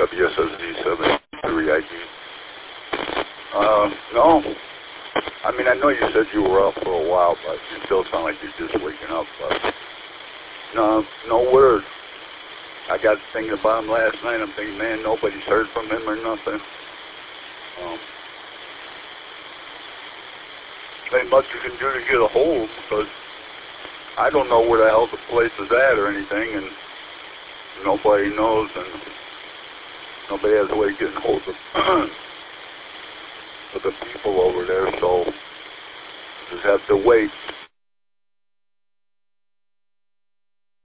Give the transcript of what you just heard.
WSSD 73 ID. No. I mean, I know you said you were up for a while, but you still sound like you're just waking up. But no word. I got thinking about him last night. I'm thinking, man, nobody's heard from him or nothing. Ain't much you can do to get a hold, because I don't know where the hell the place is at or anything, and nobody knows, and nobody has a way of getting hold of the people over there, so just have to wait.